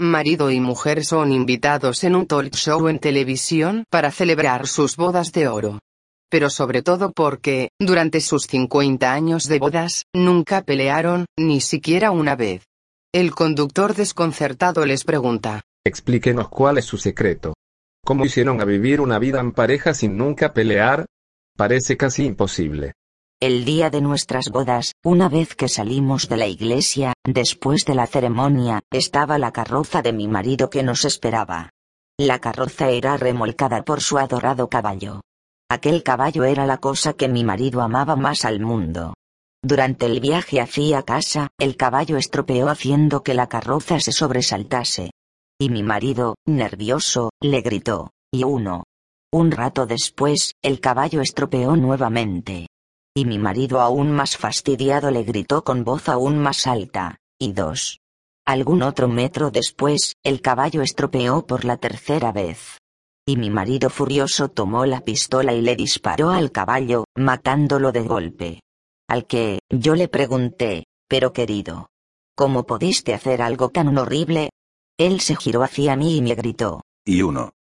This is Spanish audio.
marido y mujer son invitados en un talk show en televisión para celebrar sus bodas de oro. Pero sobre todo porque, durante sus 50 años de bodas, nunca pelearon, ni siquiera una vez. El conductor desconcertado les pregunta: Explíquenos cuál es su secreto. ¿Cómo hicieron a vivir una vida en pareja sin nunca pelear? Parece casi imposible. El día de nuestras bodas, una vez que salimos de la iglesia, después de la ceremonia, estaba la carroza de mi marido que nos esperaba. La carroza era remolcada por su adorado caballo. Aquel caballo era la cosa que mi marido amaba más al mundo. Durante el viaje hacia casa, el caballo estropeó haciendo que la carroza se sobresaltase. Y mi marido, nervioso, le gritó, y uno. Un rato después, el caballo estropeó nuevamente. Y mi marido aún más fastidiado le gritó con voz aún más alta, y dos. Algún otro metro después, el caballo estropeó por la tercera vez. Y mi marido furioso tomó la pistola y le disparó al caballo, matándolo de golpe. Al que, yo le pregunté, pero querido, ¿cómo pudiste hacer algo tan horrible? Él se giró hacia mí y me gritó, y uno.